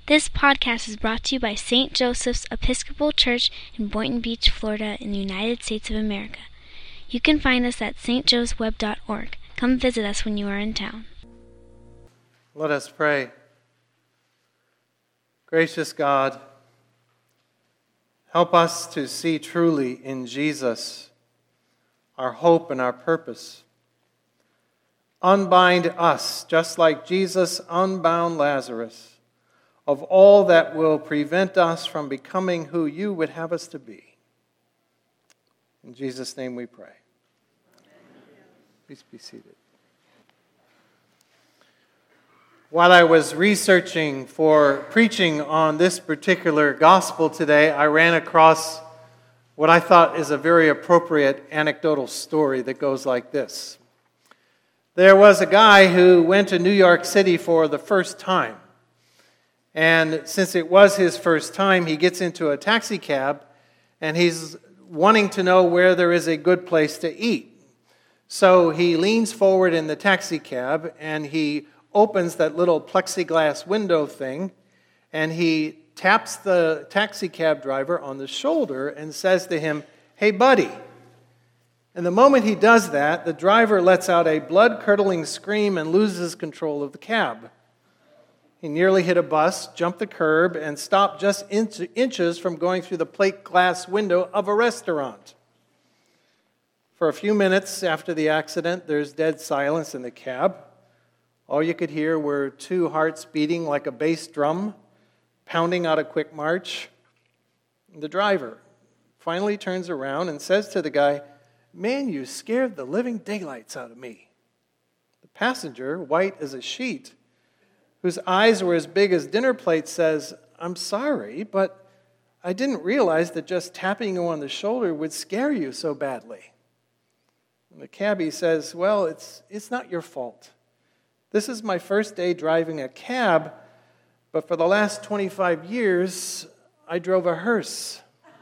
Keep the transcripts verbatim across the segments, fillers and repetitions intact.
This podcast is brought to you by Saint Joseph's Episcopal Church in Boynton Beach, Florida, in the United States of America. You can find us at s t joes web dot org. Come visit us when you are in town. Let us pray. Gracious God, help us to see truly in Jesus our hope and our purpose. Unbind us, just like Jesus unbound Lazarus, of all that will prevent us from becoming who you would have us to be. In Jesus' name we pray. Please be seated. While I was researching for preaching on this particular gospel today, I ran across what I thought is a very appropriate anecdotal story that goes like this. There was a guy who went to New York City for the first time. And since it was his first time, he gets into a taxi cab and he's wanting to know where there is a good place to eat. So he leans forward in the taxi cab and he opens that little plexiglass window thing and he taps the taxi cab driver on the shoulder and says to him, "Hey, buddy." And the moment he does that, the driver lets out a blood-curdling scream and loses control of the cab. He nearly hit a bus, jumped the curb, and stopped just inch- inches from going through the plate glass window of a restaurant. For a few minutes after the accident, there's dead silence in the cab. All you could hear were two hearts beating like a bass drum, pounding out a quick march. The driver finally turns around and says to the guy, "Man, you scared the living daylights out of me." The passenger, white as a sheet, whose eyes were as big as dinner plates, says, "I'm sorry, but I didn't realize that just tapping you on the shoulder would scare you so badly." And the cabbie says, "Well, it's it's not your fault. This is my first day driving a cab, but for the last twenty-five years, I drove a hearse."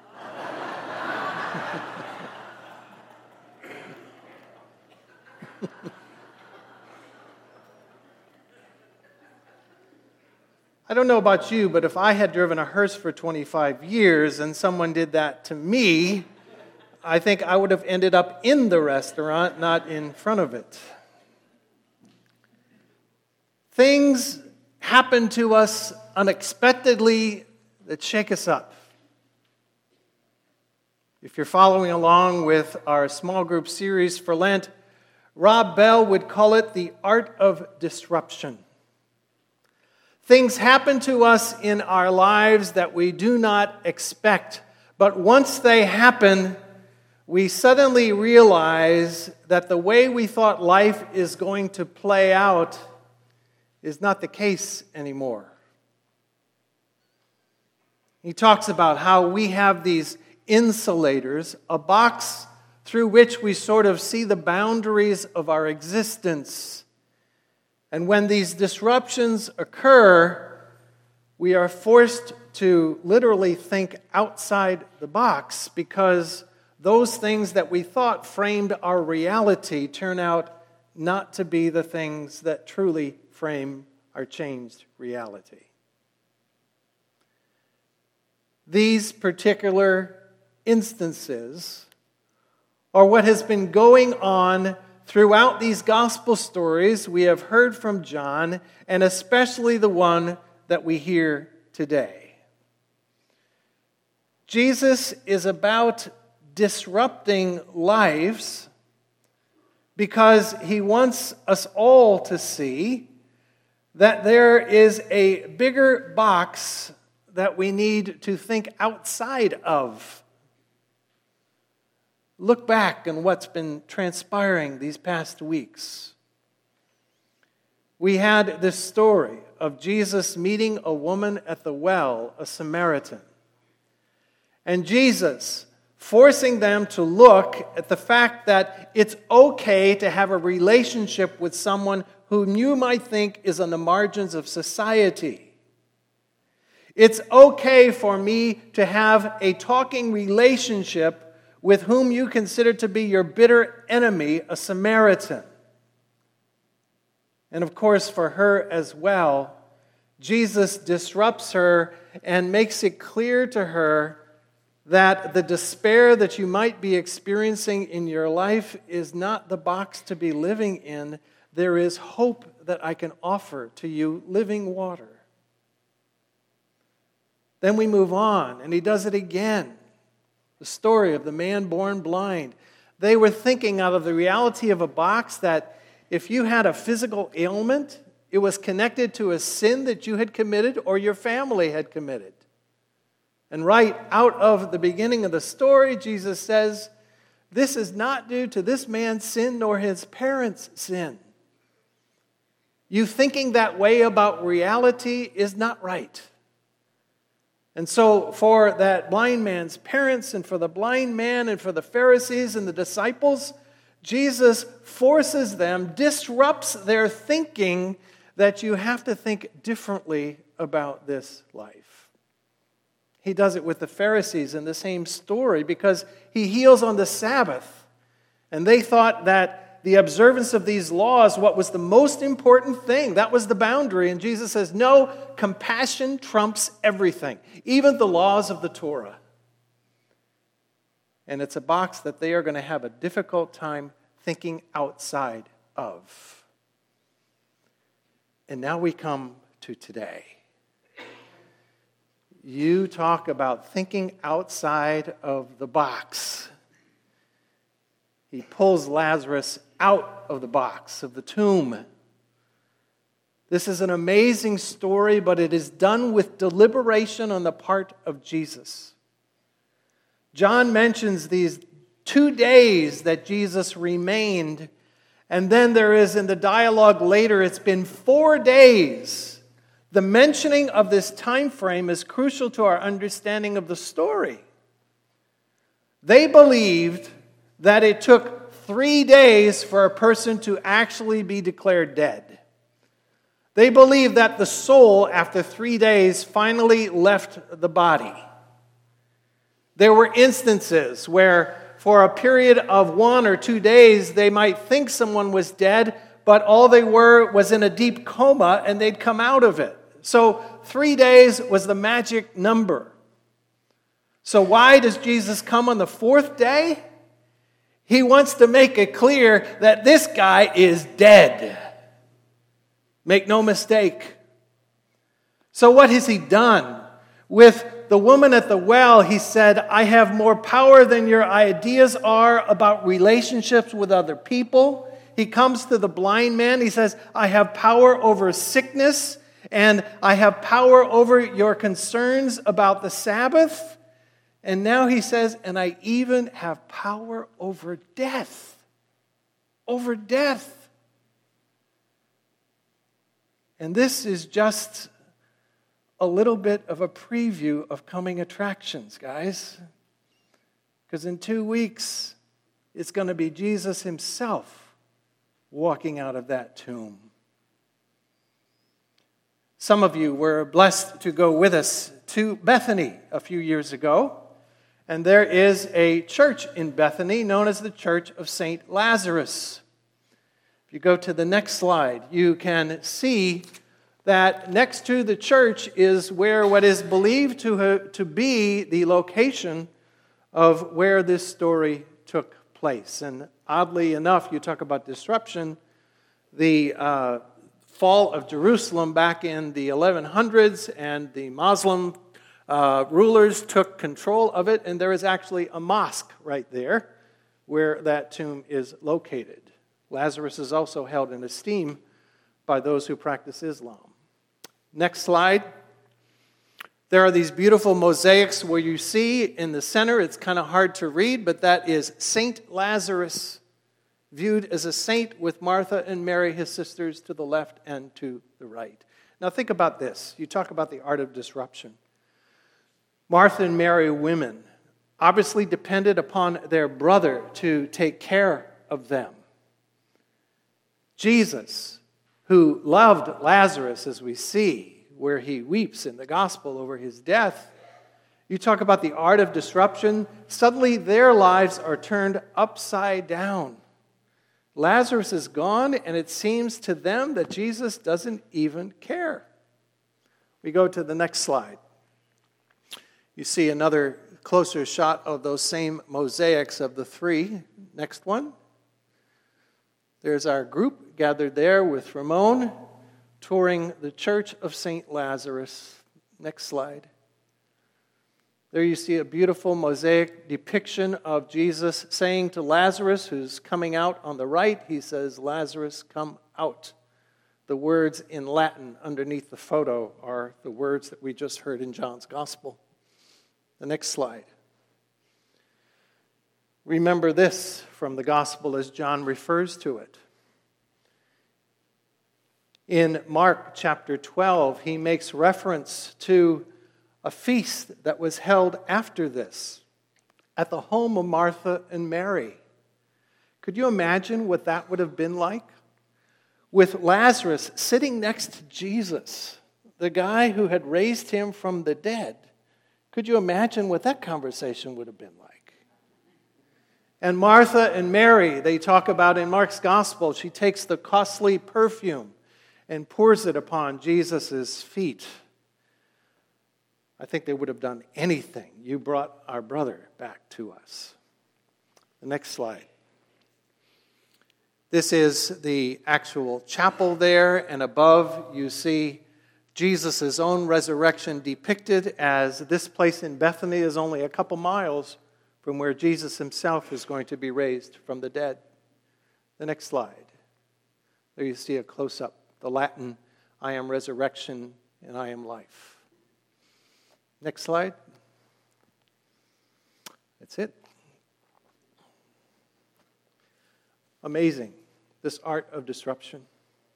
I don't know about you, but if I had driven a hearse for twenty-five years and someone did that to me, I think I would have ended up in the restaurant, not in front of it. Things happen to us unexpectedly that shake us up. If you're following along with our small group series for Lent, Rob Bell would call it the art of disruption. Things happen to us in our lives that we do not expect, but once they happen, we suddenly realize that the way we thought life is going to play out is not the case anymore. He talks about how we have these insulators, a box through which we sort of see the boundaries of our existence. And when these disruptions occur, we are forced to literally think outside the box because those things that we thought framed our reality turn out not to be the things that truly frame our changed reality. These particular instances are what has been going on throughout these gospel stories we have heard from John, and especially the one that we hear today. Jesus is about disrupting lives because he wants us all to see that there is a bigger box that we need to think outside of. Look back on what's been transpiring these past weeks. We had this story of Jesus meeting a woman at the well, a Samaritan. And Jesus forcing them to look at the fact that it's okay to have a relationship with someone whom you might think is on the margins of society. It's okay for me to have a talking relationship with whom you consider to be your bitter enemy, a Samaritan. And of course, for her as well, Jesus disrupts her and makes it clear to her that the despair that you might be experiencing in your life is not the box to be living in. There is hope that I can offer to you, living water. Then we move on, and he does it again. The story of the man born blind. They were thinking out of the reality of a box that if you had a physical ailment, it was connected to a sin that you had committed or your family had committed. And right out of the beginning of the story, Jesus says, this is not due to this man's sin nor his parents' sin. You thinking that way about reality is not right. And so for that blind man's parents and for the blind man and for the Pharisees and the disciples, Jesus forces them, disrupts their thinking that you have to think differently about this life. He does it with the Pharisees in the same story because he heals on the Sabbath. And they thought that the observance of these laws, what was the most important thing, that was the boundary. And Jesus says, no, compassion trumps everything, even the laws of the Torah. And it's a box that they are going to have a difficult time thinking outside of. And now we come to today. You talk about thinking outside of the box. He pulls Lazarus out of the box, of the tomb. This is an amazing story, but it is done with deliberation on the part of Jesus. John mentions these two days that Jesus remained, and then there is in the dialogue later, it's been four days. The mentioning of this time frame is crucial to our understanding of the story. They believed that it took three days for a person to actually be declared dead. They believed that the soul, after three days, finally left the body. There were instances where for a period of one or two days, they might think someone was dead, but all they were was in a deep coma and they'd come out of it. So three days was the magic number. So why does Jesus come on the fourth day? He wants to make it clear that this guy is dead. Make no mistake. So what has he done? With the woman at the well, he said, I have more power than your ideas are about relationships with other people. He comes to the blind man. He says, I have power over sickness, and I have power over your concerns about the Sabbath. And now he says, and I even have power over death. Over death. And this is just a little bit of a preview of coming attractions, guys. Because in two weeks, it's going to be Jesus himself walking out of that tomb. Some of you were blessed to go with us to Bethany a few years ago. And there is a church in Bethany known as the Church of Saint Lazarus. If you go to the next slide, you can see that next to the church is where what is believed to, to be the location of where this story took place. And oddly enough, you talk about disruption, the uh, fall of Jerusalem back in the eleven hundreds, and the Muslim uh, rulers took control of it, and there is actually a mosque right there where that tomb is located. Lazarus is also held in esteem by those who practice Islam. Next slide. There are these beautiful mosaics where you see in the center, it's kind of hard to read, but that is Saint Lazarus, viewed as a saint with Martha and Mary, his sisters, to the left and to the right. Now think about this. You talk about the art of disruption. Martha and Mary, women, obviously depended upon their brother to take care of them. Jesus, who loved Lazarus, as we see, where he weeps in the gospel over his death. You talk about the art of disruption. Suddenly their lives are turned upside down. Lazarus is gone, and it seems to them that Jesus doesn't even care. We go to the next slide. You see another closer shot of those same mosaics of the three. Next one. There's our group gathered there with Ramon, touring the Church of Saint Lazarus. Next slide. There you see a beautiful mosaic depiction of Jesus saying to Lazarus, who's coming out on the right, he says, "Lazarus, come out." The words in Latin underneath the photo are the words that we just heard in John's Gospel. The next slide. Remember this from the Gospel as John refers to it. In Mark chapter twelve, he makes reference to a feast that was held after this at the home of Martha and Mary. Could you imagine what that would have been like? With Lazarus sitting next to Jesus, the guy who had raised him from the dead. Could you imagine what that conversation would have been like? And Martha and Mary, they talk about in Mark's gospel, she takes the costly perfume and pours it upon Jesus' feet. I think they would have done anything. You brought our brother back to us. The next slide. This is the actual chapel there, and above you see Jesus' own resurrection depicted as this place in Bethany is only a couple miles from where Jesus himself is going to be raised from the dead. The next slide. There you see a close-up. The Latin, "I am resurrection and I am life." Next slide. That's it. Amazing, this art of disruption.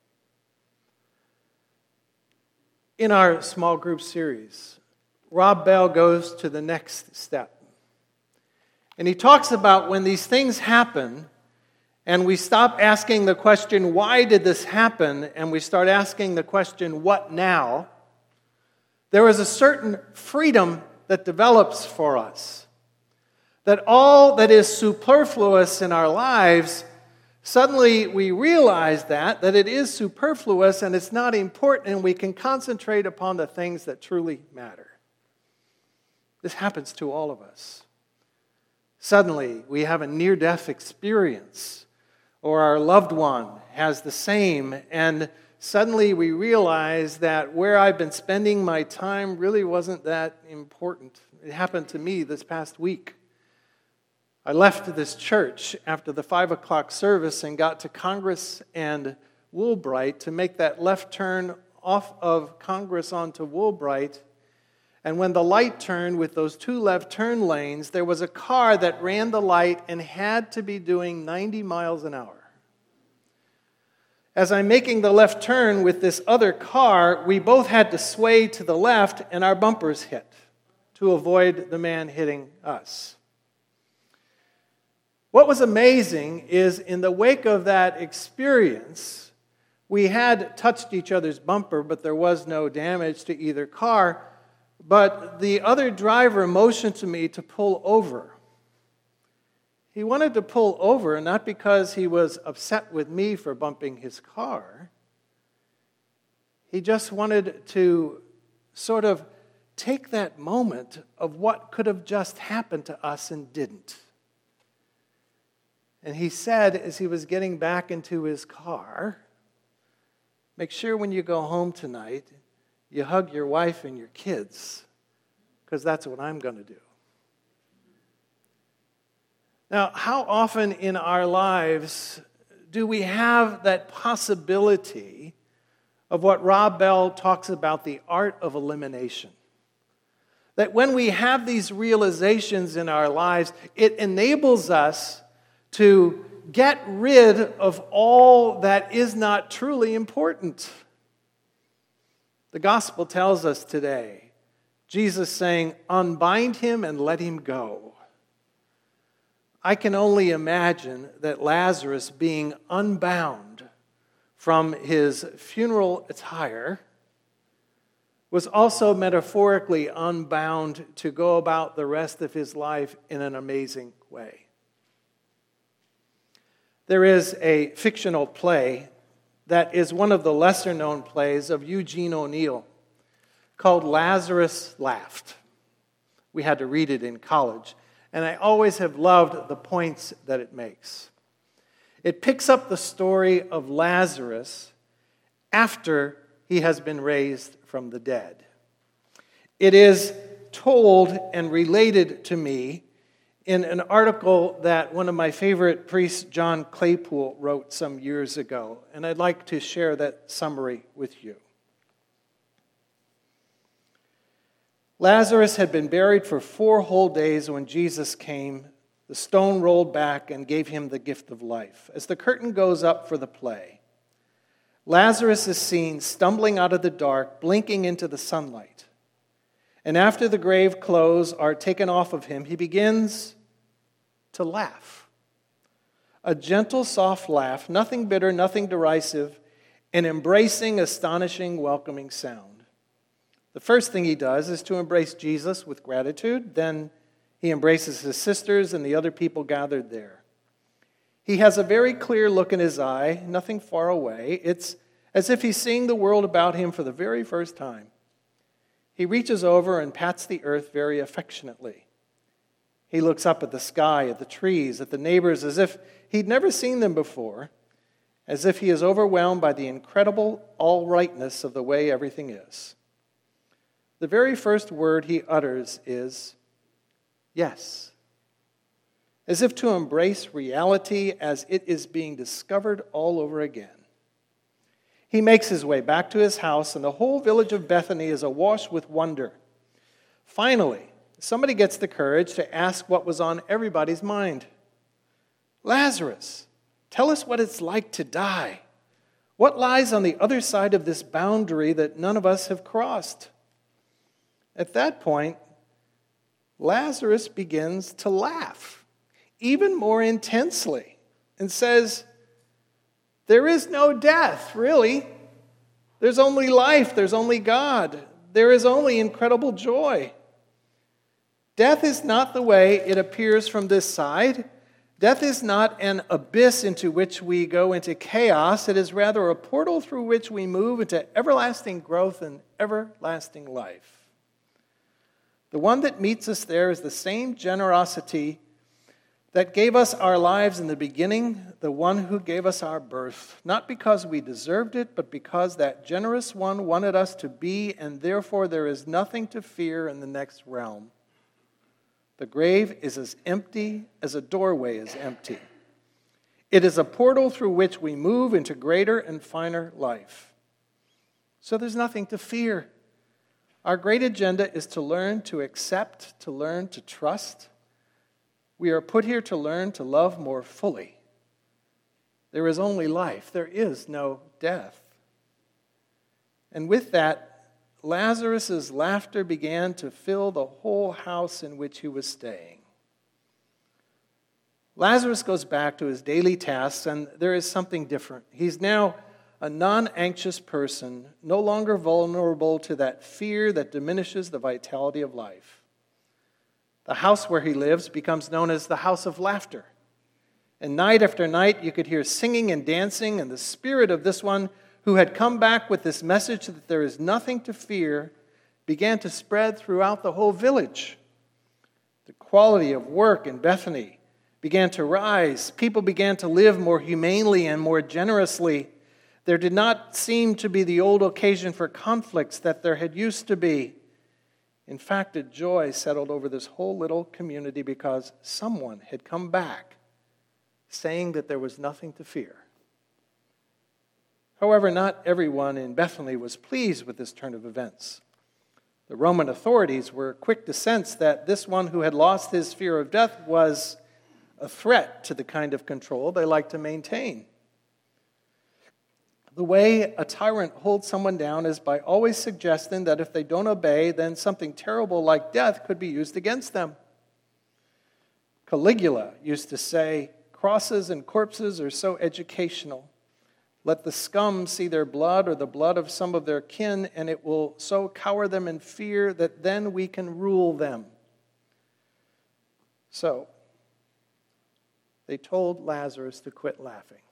In our small group series, Rob Bell goes to the next step. And he talks about when these things happen, and we stop asking the question, why did this happen? And we start asking the question, what now? There is a certain freedom that develops for us. That all that is superfluous in our lives, suddenly we realize that, that it is superfluous and it's not important, and we can concentrate upon the things that truly matter. This happens to all of us. Suddenly we have a near-death experience, or our loved one has the same, and suddenly we realize that where I've been spending my time really wasn't that important. It happened to me this past week. I left this church after the five o'clock service and got to Congress and Woolbright to make that left turn off of Congress onto Woolbright. And when the light turned with those two left turn lanes, there was a car that ran the light and had to be doing ninety miles an hour. As I'm making the left turn with this other car, we both had to sway to the left and our bumpers hit to avoid the man hitting us. What was amazing is in the wake of that experience, we had touched each other's bumper, but there was no damage to either car. But the other driver motioned to me to pull over. He wanted to pull over not because he was upset with me for bumping his car. He just wanted to sort of take that moment of what could have just happened to us and didn't. And he said, as he was getting back into his car, make sure when you go home tonight, you hug your wife and your kids, because that's what I'm going to do. Now, how often in our lives do we have that possibility of what Rob Bell talks about, the art of elimination? That when we have these realizations in our lives, it enables us to get rid of all that is not truly important. The gospel tells us today, Jesus saying, unbind him and let him go. I can only imagine that Lazarus being unbound from his funeral attire was also metaphorically unbound to go about the rest of his life in an amazing way. There is a fictional play that is one of the lesser-known plays of Eugene O'Neill called Lazarus Laughed. We had to read it in college, and I always have loved the points that it makes. It picks up the story of Lazarus after he has been raised from the dead. It is told and related to me in an article that one of my favorite priests, John Claypool, wrote some years ago, and I'd like to share that summary with you. Lazarus had been buried for four whole days when Jesus came. The stone rolled back and gave him the gift of life. As the curtain goes up for the play, Lazarus is seen stumbling out of the dark, blinking into the sunlight. And after the grave clothes are taken off of him, he begins to laugh. A gentle, soft laugh, nothing bitter, nothing derisive, an embracing, astonishing, welcoming sound. The first thing he does is to embrace Jesus with gratitude. Then he embraces his sisters and the other people gathered there. He has a very clear look in his eye, nothing far away. It's as if he's seeing the world about him for the very first time. He reaches over and pats the earth very affectionately. He looks up at the sky, at the trees, at the neighbors, as if he'd never seen them before, as if he is overwhelmed by the incredible all-rightness of the way everything is. The very first word he utters is, yes, as if to embrace reality as it is being discovered all over again. He makes his way back to his house, and the whole village of Bethany is awash with wonder. Finally, somebody gets the courage to ask what was on everybody's mind. Lazarus, tell us what it's like to die. What lies on the other side of this boundary that none of us have crossed? At that point, Lazarus begins to laugh, even more intensely, and says, there is no death, really. There's only life. There's only God. There is only incredible joy. Death is not the way it appears from this side. Death is not an abyss into which we go into chaos. It is rather a portal through which we move into everlasting growth and everlasting life. The one that meets us there is the same generosity that gave us our lives in the beginning, the one who gave us our birth, not because we deserved it, but because that generous one wanted us to be, and therefore there is nothing to fear in the next realm. The grave is as empty as a doorway is empty. It is a portal through which we move into greater and finer life. So there's nothing to fear. Our great agenda is to learn to accept, to learn to trust. We are put here to learn to love more fully. There is only life. There is no death. And with that, Lazarus' laughter began to fill the whole house in which he was staying. Lazarus goes back to his daily tasks, and there is something different. He's now a non-anxious person, no longer vulnerable to that fear that diminishes the vitality of life. The house where he lives becomes known as the house of laughter. And night after night, you could hear singing and dancing, and the spirit of this one who had come back with this message that there is nothing to fear began to spread throughout the whole village. The quality of work in Bethany began to rise. People began to live more humanely and more generously. There did not seem to be the old occasion for conflicts that there had used to be. In fact, a joy settled over this whole little community because someone had come back saying that there was nothing to fear. However, not everyone in Bethany was pleased with this turn of events. The Roman authorities were quick to sense that this one who had lost his fear of death was a threat to the kind of control they liked to maintain. The way a tyrant holds someone down is by always suggesting that if they don't obey, then something terrible like death could be used against them. Caligula used to say, crosses and corpses are so educational. Let the scum see their blood or the blood of some of their kin, and it will so cower them in fear that then we can rule them. So, they told Lazarus to quit laughing.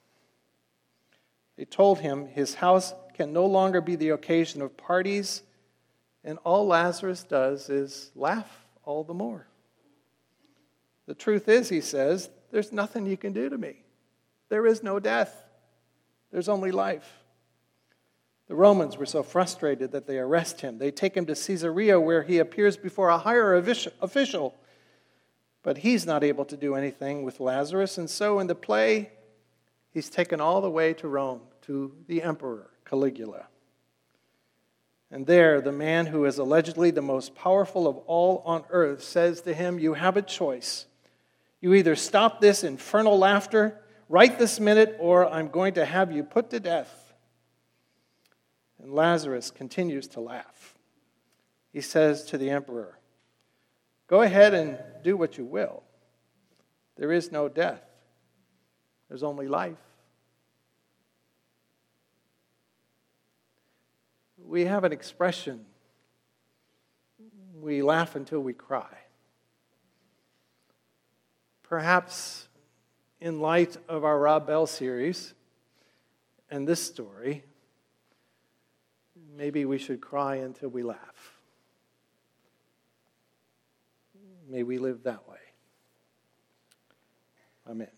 They told him his house can no longer be the occasion of parties And all Lazarus does is laugh all the more. The truth is, he says, there's nothing you can do to me. There is no death. There's only life. The Romans were so frustrated that they arrest him. They take him to Caesarea, where he appears before a higher official. But he's not able to do anything with Lazarus, and so in the play, he's taken all the way to Rome, to the emperor, Caligula. And there, the man who is allegedly the most powerful of all on earth says to him, you have a choice. You either stop this infernal laughter right this minute, or I'm going to have you put to death. And Lazarus continues to laugh. He says to the emperor, go ahead and do what you will. There is no death. There's only life. We have an expression, we laugh until we cry. Perhaps in light of our Rob Bell series and this story, maybe we should cry until we laugh. May we live that way. Amen.